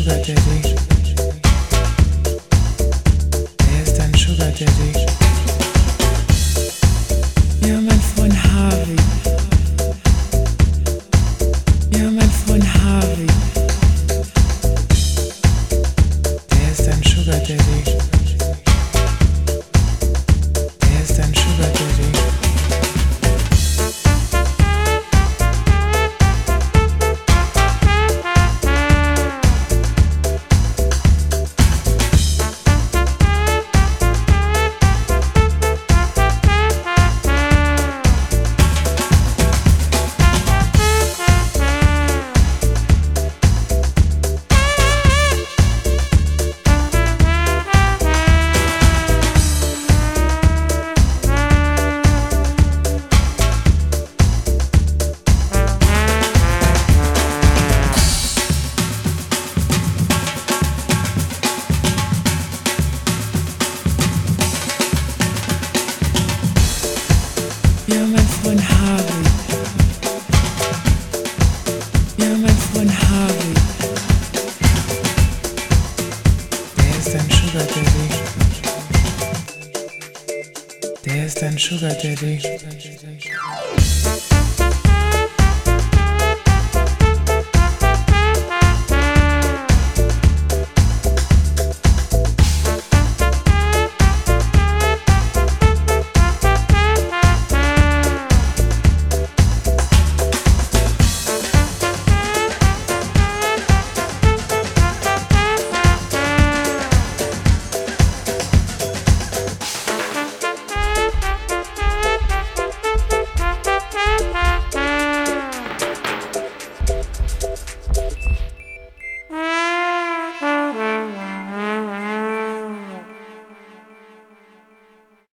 Sugar Daddy. Er ist ein Sugar Daddy. Ja, mein Freund Harvey. Ja, mein Freund Harvey. Der ist ein Sugar Daddy. Er ist ein Sugar Daddy. Ja, mein Freund Harvey. Ja, mein Freund Harvey. Der ist ein Sugar Daddy. Der ist ein Sugar Daddy.